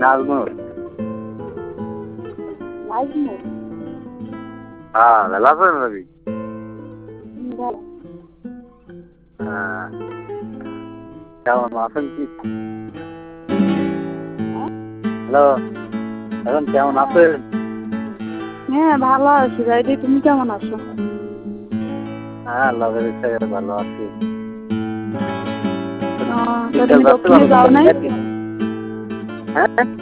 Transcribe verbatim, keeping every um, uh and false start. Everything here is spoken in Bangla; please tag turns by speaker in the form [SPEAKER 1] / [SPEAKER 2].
[SPEAKER 1] নাজমুল।
[SPEAKER 2] নাজমুল?
[SPEAKER 1] হ্যাঁ, ভালো আছেন রবি?
[SPEAKER 2] ভালো।
[SPEAKER 1] হ্যাঁ, কেমন আছেন কি? হ্যালো, এখন কেমন আছেন?
[SPEAKER 2] হ্যাঁ, ভালো আছি ভাইটি, তুমি কেমন আছো?
[SPEAKER 1] হ্যাঁ, আল্লাহর ইচ্ছায় ভালো আছি।
[SPEAKER 2] ও, তা তুমি দক্ষিণে যাও নাই?
[SPEAKER 1] হ্যাঁ